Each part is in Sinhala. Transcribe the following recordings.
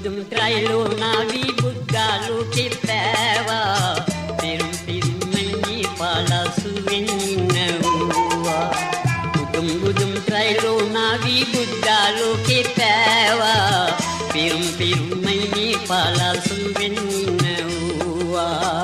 බුදුන් ත්‍රිලෝනාවි බුද්ධාලු කිප්පෑවා පෙරුම් පිරුමනි පලසුවෙන් ඉන්නවා බුදුන් ත්‍රිලෝනාවි බුද්ධාලු කිප්පෑවා පෙරුම් පිරුමනි පලසුවෙන් ඉන්නවා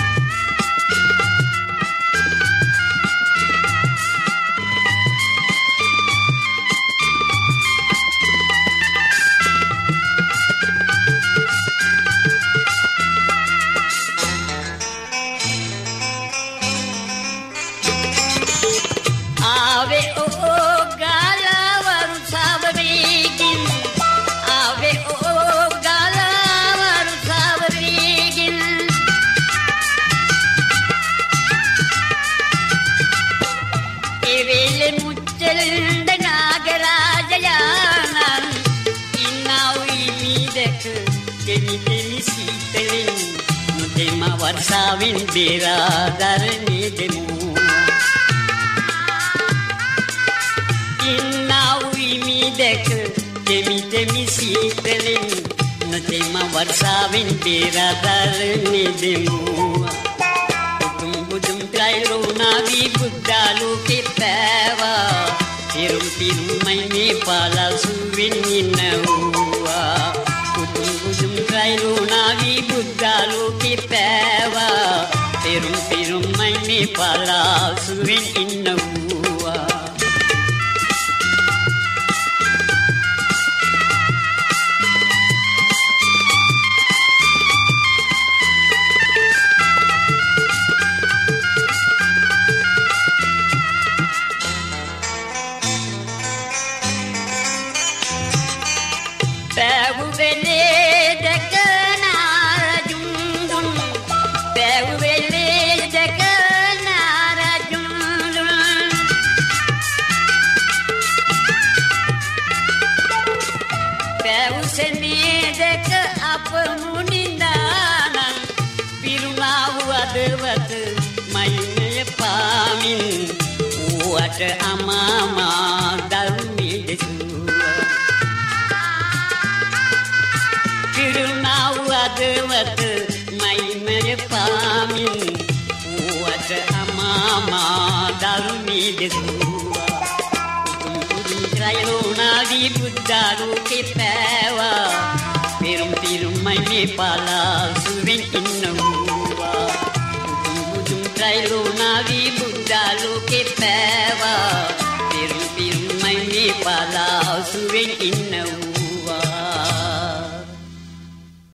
Warsaawin biradarni demu Innawi mi dek demi sitelin Natema Warsaawin biradarni demu Budum ත්‍රිලෝනාවි බුද්ධාලු කිප්පෑවා පිරුම් පිරුමනි පලසුවෙන් ඉන්නවා Budum ත්‍රිලෝනාවි බුද්ධාලු කිප්පෑවා පෙරුම් පිරුමනි පලසුවෙන් ඉන්නවා Amama dalmi desua Kirunau adewat mai merepamin Uat amama dalmi desua Budum ත්‍රිලෝනාවි බුද්ධාලු කිප්පෑවා Pirum mani පලසුවෙන් ඉන්නවා Budum ත්‍රිලෝනාවි බුද්ධාලු කිප්පෑවා Pirum mani පලසුවෙන් ඉන්නවා